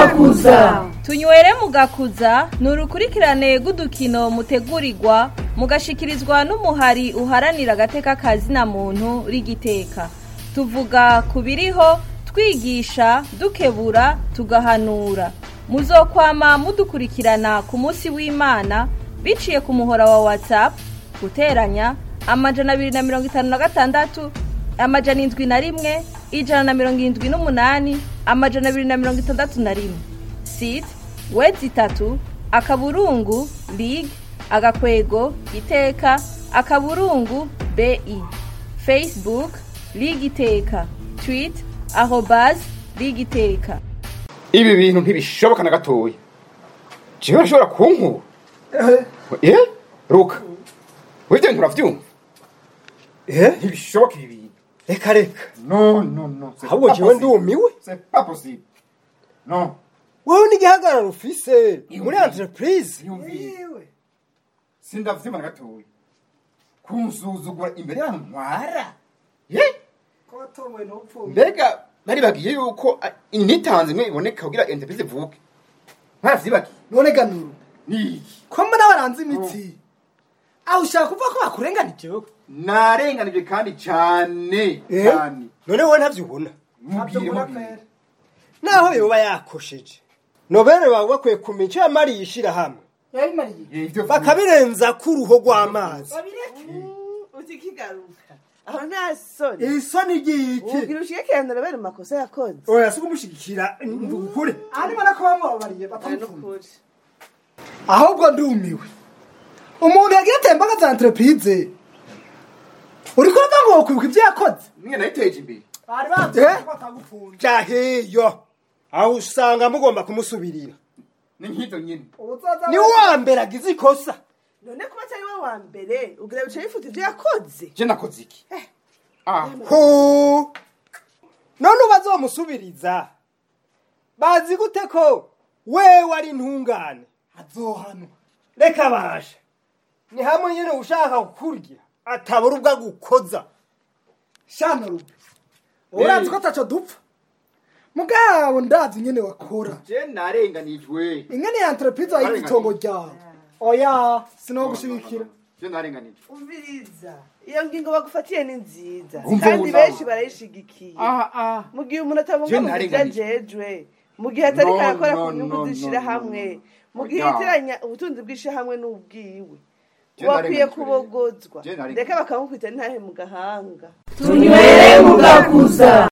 mugakuza. Tunywere mugakuza ni urukurikirane rw'udukino mutegurirwa mugashikirizwa n'umuhari uharanira agateka kazina muntu rigiteka. Tuvuga kubiriho, twigisha, dukebura, tugahanura. Muzokwama mudukurikirana ku munsi w'Imana biciye ku muhora wa WhatsApp guteranya 256 701 178 261 site wezi 3 akaburungu league agakwego iteka akaburungu BI Facebook Ligue Iteka tweet @Ligue Iteka. Ibi bintu ntibishoboka na gatoya. Jewe nshobora kunkura. Ruka. Wewe nturavyumva? Ntibishoboka ibi bintu. Reka. No. Ahubwo jewe ndumiwe. C'est pas possible. Non. Wowe ni gihagararo ufise muri entreprise. Yumviwe. Sindavyima na gatoya. Kunsuzugura imbere y'antwara. Ko watomwe n'upfu. Mbega nari bagiye yuko initanze mwe iboneka kugira entreprise vuke. Ntavyibaki. None ganuru. Ni. Ko mbona baranze imitsi. Aho ushaka kuva ko bakurenganije wowe. Narenganije kandi cyane. None wowe ntavyubona. Mubwire. Naho yoba yakosheje. Nobere bawe bakwiye kumica yamari yishira hamwe. Yabimariye. Bakabirenza ku ruho rw'amazi. Uzikigaruka. Aho nta soni. Isoni giki? Ugira ushikekera bere makosa yakoze. Oya sukumushigikira ndugukure. Ari mana ko bamubabariye batamukuru. Ahubwo ndumiwe. Umuntu yagiye tembaga za entreprise. Uri kuvuga ngo kwibuka ibyo yakoze? Mwe nayiteje imbere. Bari baje batagupfunja. Jaheyo. Aho usanga mugomba kumusubirira. Ni nkito nyine. Ni wambere agize ikosa. None kuba cyari we wa mbere ugira bice bifuta ibyo yakoze. Je nakoze iki? Ho. None ubazomusubiriza. Bazi gute ko wewe ari ntungane? Azohano. Reka basha. Ni hamwe nyene ushaka kukurya. Atabura ubwa gukoza. Shano rubi. Urazi ko tacho dupfa. Mugabo ndazi nyene wakora. Je narenganijwe. Ingene ya entreprise ayitongo ryawe. Oya, sinogushikira. Je narenganijwe. Umviriza. Iyo ngingo bagufatiye ni nziza. Kandi benshi barayishigikiye. Mugihe umuntu atabonga mu byajejwe. Mugihe atari karakora ku nyungu zishira hamwe. Mugihe itiranya ubutunzi bwishe hamwe n'ubwiwe. Wakwiye kubogozwa. Reka bakamukwita ntahe mu gahanga. Tunywere mugakuza.